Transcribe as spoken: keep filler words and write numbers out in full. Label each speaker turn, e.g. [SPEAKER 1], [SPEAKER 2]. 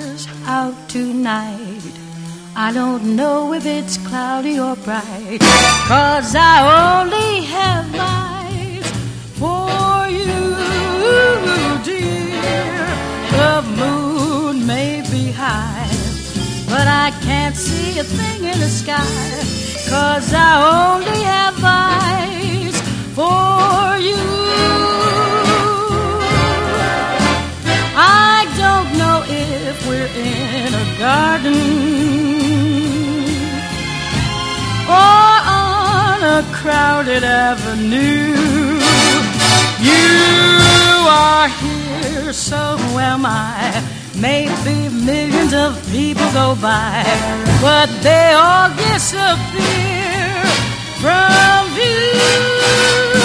[SPEAKER 1] stars out tonight. I don't know if it's cloudy or bright, 'cause I only have eyes for you, dear. The moon may be high, but I can't see a thing in the sky, 'cause I only have eyes for you. I don't know if we're in a garden or on a crowded avenue. You are here, so am I. Maybe millions of people go by, but they all disappear from view.